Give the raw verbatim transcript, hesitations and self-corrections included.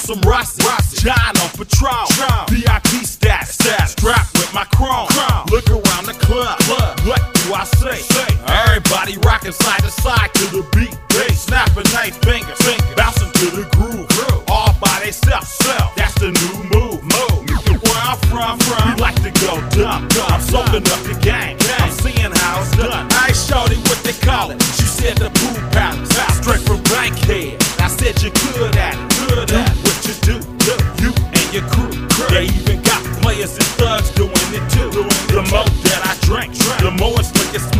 some Rossi, John on Patron, V I P stats, strapped with my chrome. Look around the club, what do I say? Everybody rocking side to side to the beat, bass, snapping nice fingers, bouncing to the groove, all by themselves. That's the new move. Where I'm from, we like to go dumb. I'm soaking up the game, I'm seeing how it's done. I showed it what they call it. She said the pool palace, straight from Bankhead. I said you good at it, good at what you do, you and your crew. They even got players and thugs doing it too. The more that I drink, the more it's looking smooth.